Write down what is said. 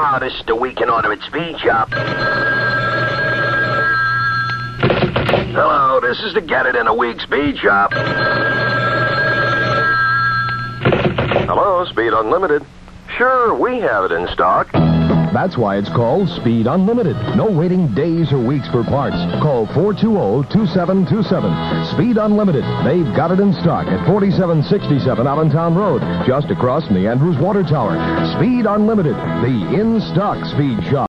Hello, this is the Weekend Auto at Speed Shop. Hello, this is the Get It in a Week Speed Shop. Hello, Speed Unlimited. Sure, we have it in stock. That's why it's called Speed Unlimited. No waiting days or weeks for parts. Call 420-2727. Speed Unlimited. They've got it in stock at 4767 Allentown Road, just across from the Andrews Water Tower. Speed Unlimited, the in-stock speed shop.